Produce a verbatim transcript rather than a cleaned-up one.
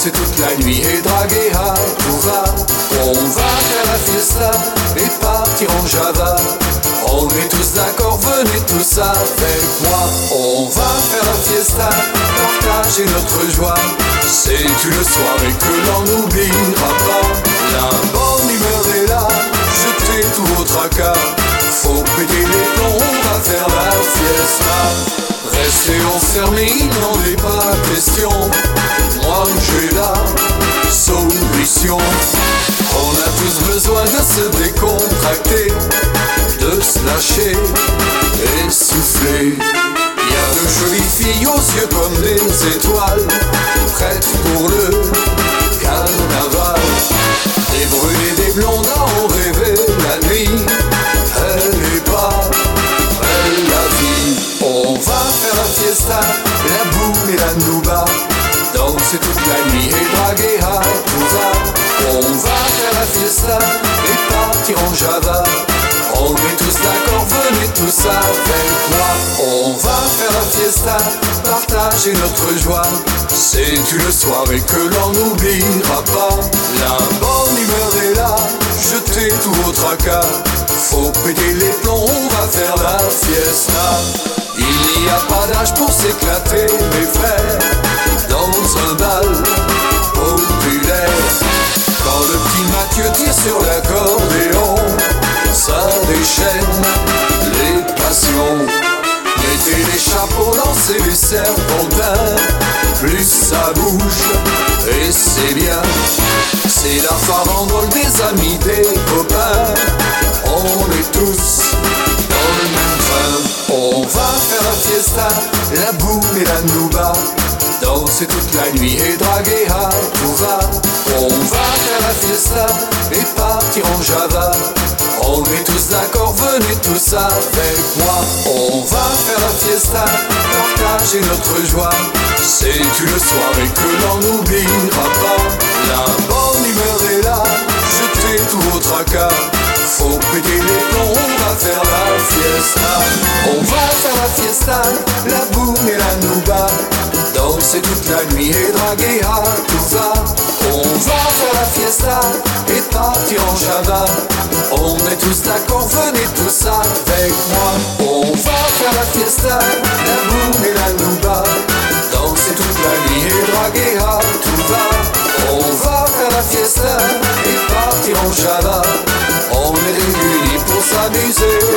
danser toute la nuit et draguer à tout va. On va faire la fiesta et partir en Java. On est tous d'accord, venez tous avec moi. On va faire la fiesta, partager notre joie. C'est une soirée que l'on n'oubliera pas. La bonne humeur est là, jetez tous vos tracas. Faut péter les plombs, on va faire la fiesta. Restez enfermés, il n'en est pas question. Moi j'ai la solution. On a tous besoin de se décontracter, de se lâcher et souffler. Il y a de jolies filles aux yeux comme des étoiles, prêtes pour le carnaval. Des brunes et des blondes ont rêvé la nuit. Elle n'est pas belle la vie. On va faire la fiesta, la boum et la nouba. Danser toute la nuit et draguer à tout va. On va faire la fiesta et partir en Java. On est tous d'accord, venez tous avec moi. On va faire la fiesta, partager notre joie. C'est une soirée que l'on n'oubliera pas. La bonne humeur est là, jetez tous vos tracas. Faut péter les plombs, on va faire la fiesta. Il n'y a pas d'âge pour s'éclater, mes frères, dans un bal populaire. Quand le petit Mathieu tire sur l'accordéon, ça déchaîne les passions. Mettez les chapeaux, lancez les serpentins, plus ça bouge et c'est bien. C'est la farandole des amis, des copains. On est tous dans le même train. On va faire la fiesta, la boum et la nouba. Danser toute la nuit et draguer à tout va. On va faire la fiesta et partir en Java. On est tous d'accord, venez tous avec moi. On va faire la fiesta, partager notre joie. C'est une soirée que l'on n'oubliera pas. La bonne humeur est là, jetez tous vos tracas. Faut péter les plombs, on va faire la fiesta. On va faire la fiesta, la boum et la nouba. Danser toute la nuit et draguer à tout va. On va faire la fiesta et partir en Java. On est tous d'accord, venez tous avec moi. On va faire la fiesta, la boum et la nouba. Danser toute la nuit et draguer à tout va. On va faire la fiesta et partir en Java. On est réunis pour s'amuser.